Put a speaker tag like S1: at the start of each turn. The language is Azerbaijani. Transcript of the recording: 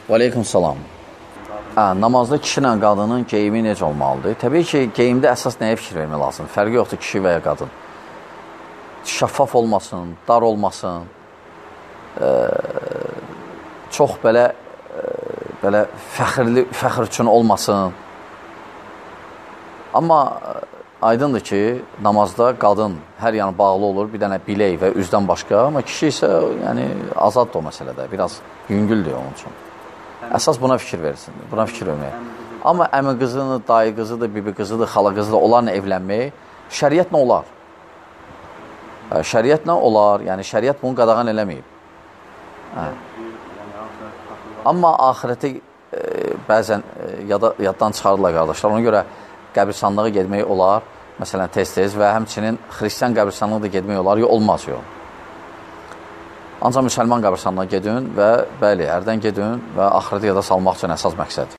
S1: Və aleykum salam. Namazda kişi ilə qadının geyimi necə olmalıdır? Təbii ki, geyimdə əsas nəyə fikir vermək lazımdır? Fərqi yoxdur kişi və ya qadın. Şəffaf olmasın, dar olmasın, çox belə fəxr üçün olmasın. Amma aydındır ki, namazda qadın hər yanı bağlı olur, bir dənə bilək və üzdən başqa, amma kişi isə yəni, azaddır o məsələdə, biraz yüngüldür onun üçün. Əsas buna fikir versin, buna fikir vermək. Amma əmi qızını, dayı qızıdır, bibi qızıdır, xala qızıdır, onlarla evlənmək şəriətlə olar. Şəriətlə olar, yəni şəriət bunu qadağan eləməyib. Amma axirəti bəzən yaddan çıxarırlar qardaşlar, ona görə qəbirstanlığa getmək olar, məsələn tez-tez və həmçinin xristiyan qəbirstanlığı da getmək olar, olmaz yox. Ancaq müsəlman qəbirstanlığına gedin və bəli, ərdən gedin və axirəti yada salmaq üçün əsas məqsəd.